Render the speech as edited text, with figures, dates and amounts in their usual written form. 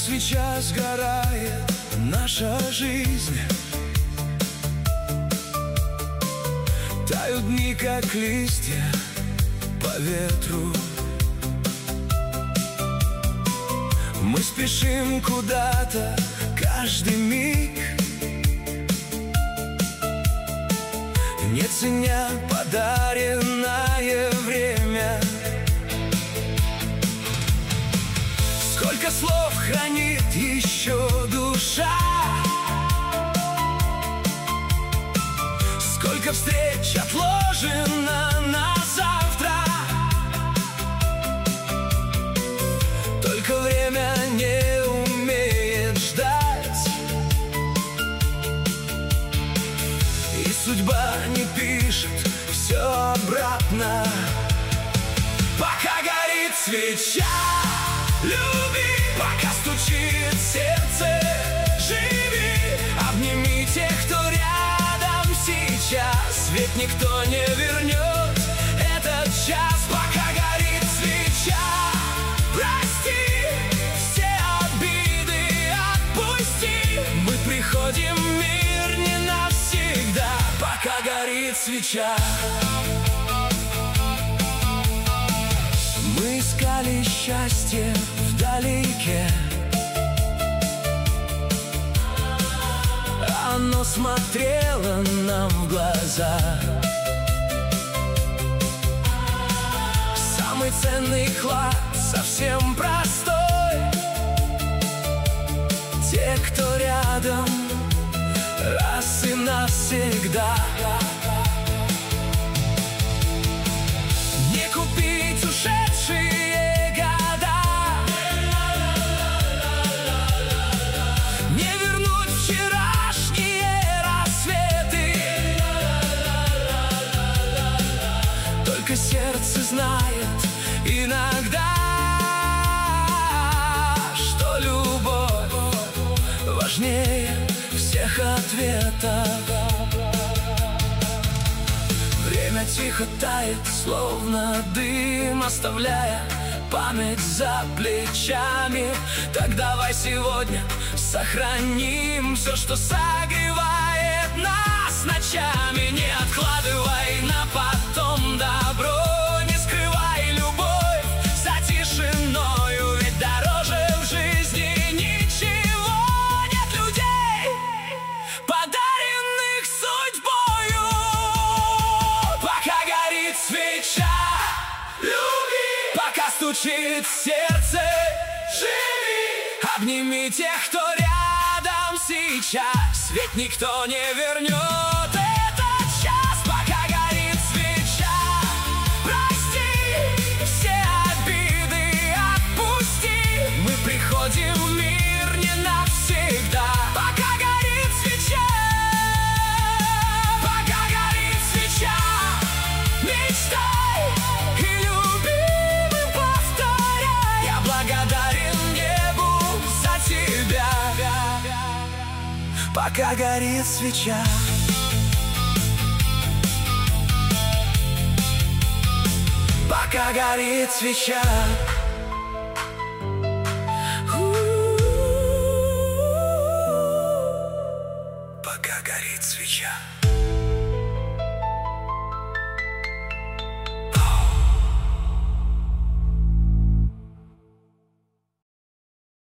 свеча сгорает наша жизнь. Тают дни, как листья по ветру. Мы спешим куда-то каждый миг, не ценя подаренное время. Сколько слов хранит еще душа, сколько встреч отложено на завтра. Только время не умеет ждать, и судьба не пишет все обратно. Пока горит свеча, люби, пока стучит сердце, живи. Обними тех, кто рядом сейчас, ведь никто не вернет этот час. Пока горит свеча, прости, все обиды отпусти. Мы приходим в мир не навсегда, пока горит свеча. Мы искали счастье вдалеке, оно смотрело нам в глаза. Самый ценный клад совсем простой, те, кто рядом раз и навсегда. Не купить ушедшие года, не вернуть вчерашние рассветы. Только сердце знает иногда, что любовь важнее всех ответов. Время тихо тает, словно дым, оставляя память за плечами. Так давай сегодня сохраним все, что согревает нас ночами. Не откладывай на потом добро, не скрывай любовь за тишиною, ведь дороже в жизни ничего нет людей, подаренных судьбою. Пока горит свеча, люби, пока стучит сердце, живи. Обними тех, кто рядом сейчас, ведь никто не вернет этот час. Пока горит свеча, прости, все обиды отпусти. Мы приходим в мир не навсегда, пока горит свеча. Пока горит свеча, мечтай и любимым повторяй: я благодарен небу за тебя. Пока горит свеча, пока горит свеча. Пока горит свеча.